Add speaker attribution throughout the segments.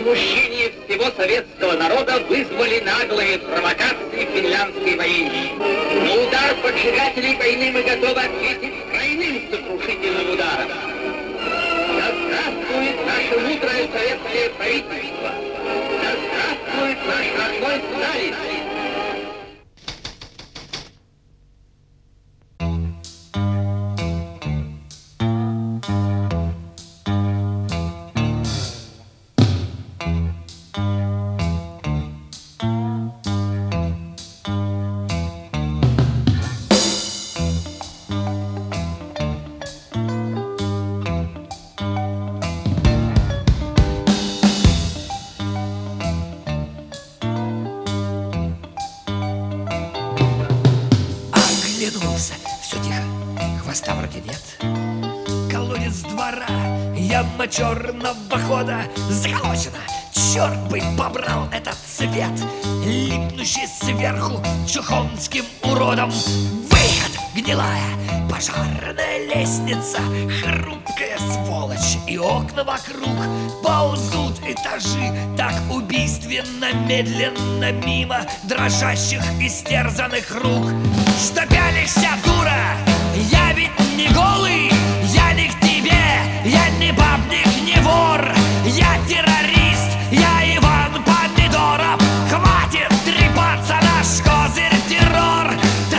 Speaker 1: возмущение всего советского народа вызвали наглые провокации финляндской военщины. На удар поджигателей войны мы готовы ответить тройным сокрушительным ударом. Да здравствует наше мудрое советское правительство! Да здравствует наш родной Сталин!
Speaker 2: Оглянулся, все тихо, хвоста вроде нет. Колодец двора, яма черного хода заколочена. Черт бы побрал этот цвет, липнущий сверху чухонским уродом. Выход, гнилая пожарная лестница, хрупкая сволочь, и окна вокруг ползут этажи так убийственно медленно мимо дрожащих истерзанных рук. Что пялишься, дура? Я ведь не голый, я не к тебе, я не бабник, не вор, я террорист, я Иван Помидоров. Хватит трепаться, наш козырь террор.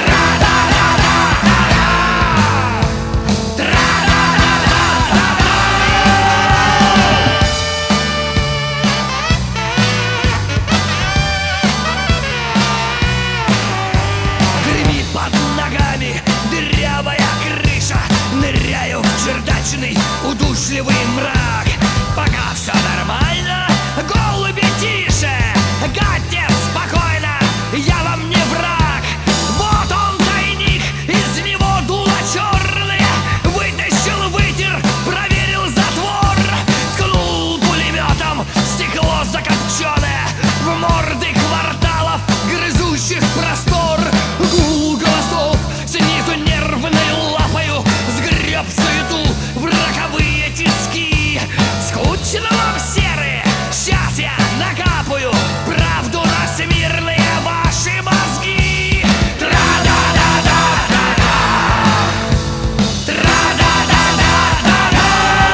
Speaker 2: Гремит под ногами дырявая крыша, ныряю в чердачный удушливый мрак. Пока все нормально, голуби тише, гадьте спокойно, я вам не враг. Вот он тайник, из него дуло черные, вытащил, вытер, проверил затвор. Ткнул пулеметом стекло закопченное в морды кварталов грызущих простор. Гул голосов снизу нервной лапою сгреб суету в роковые тиски. Скучно вам, серые, сейчас я накапаю правду на смирные ваши мозги. Тра-да-да-да-да-да, тра-да-да-да-да-да.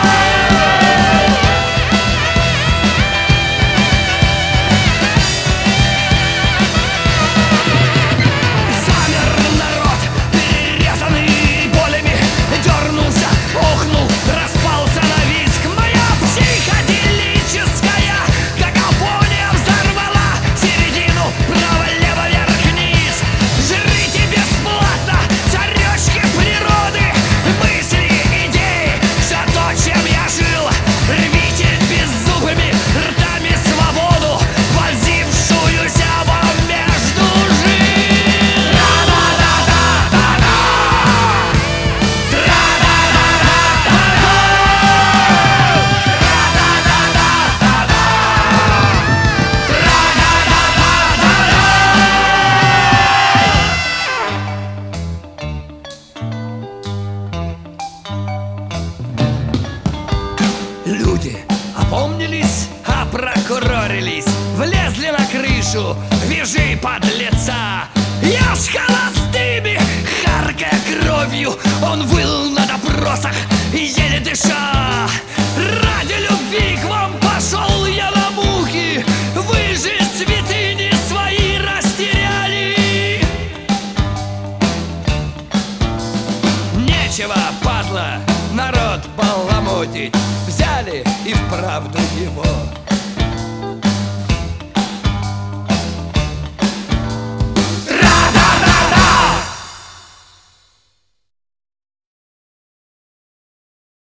Speaker 2: Замер народ, перерезанный болями, дернулся, охнул, распался на визг. Моя психоделическая какофония взорвала середину право-лево, вверх-вниз. Жрите бесплатно царёчки природы, мысли, идеи, все то, чем я жил. Рвите беззубыми ртами свободу, вонзившуюся вам между жил. Тра-да-да-да-да-да, люди опомнились, опрокурорились, влезли на крышу, вяжи подлеца. Я с холостыми, харкая кровью, он выл на допросах, еле дыша. Ради любви к вам пошел я на муки, вы же святыни свои растеряли. Нечего, падла, народ баламутить, взяли и вправду его